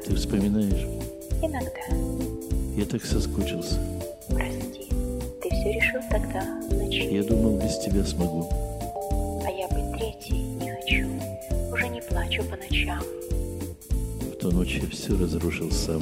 Ты вспоминаешь? Иногда. Я так соскучился. Прости, ты все решил тогда в ночи. Я думал, без тебя смогу. А я быть третьей не хочу. Уже не плачу по ночам. В ту ночь я все разрушил сам.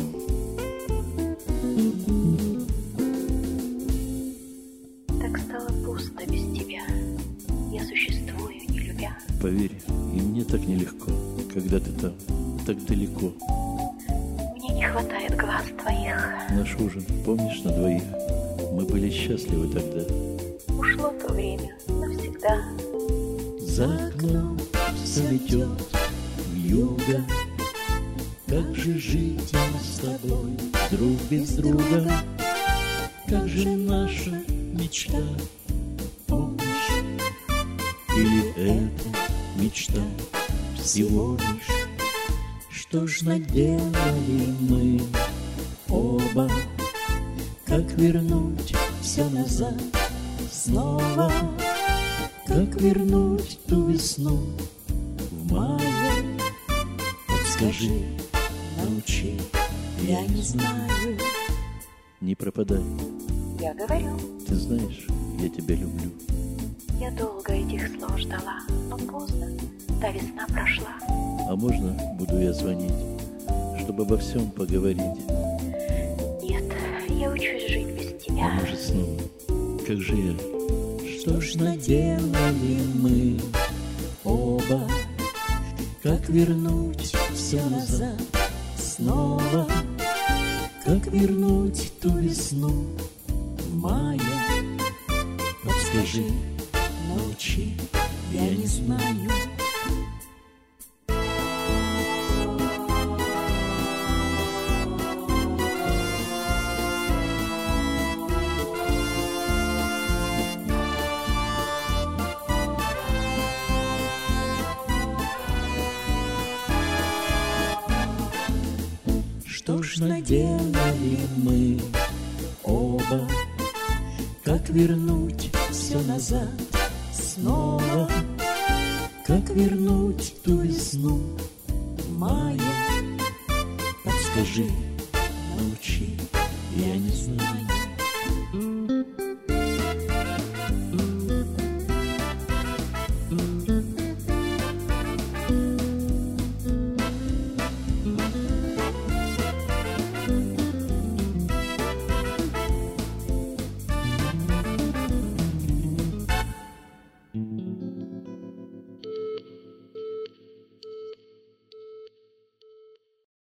Так стало пусто без тебя. Я существую, не любя. Поверь, и мне так нелегко, когда ты там, так далеко. Мне не хватает глаз твоих. Наш ужин, помнишь, на двоих? Мы были счастливы тогда. Ушло то время навсегда. За окном заметет вьюга. Как же жить нам с тобой, друг без друга? Как же наша мечта, помнишь? Или это мечта всего лишь? Что ж наделали мы оба? Как вернуть все назад снова? Как вернуть ту весну в мае? Подскажи, научи, я не знаю. Не пропадай, Я говорю, ты знаешь, я тебя люблю. я долго этих слов ждала, но поздно, та весна прошла. А можно буду я звонить, чтобы обо всем поговорить? Нет, я учусь жить без А тебя. может снова, как же я? Что ж наделали мы оба? Как вернуть все назад снова? Как вернуть ту весну в мае? Подскажи, научи, я не знаю. Что ж наделали мы оба? Как вернуть все назад снова? Как вернуть ту весну в мае? Подскажи, научи, я не знаю.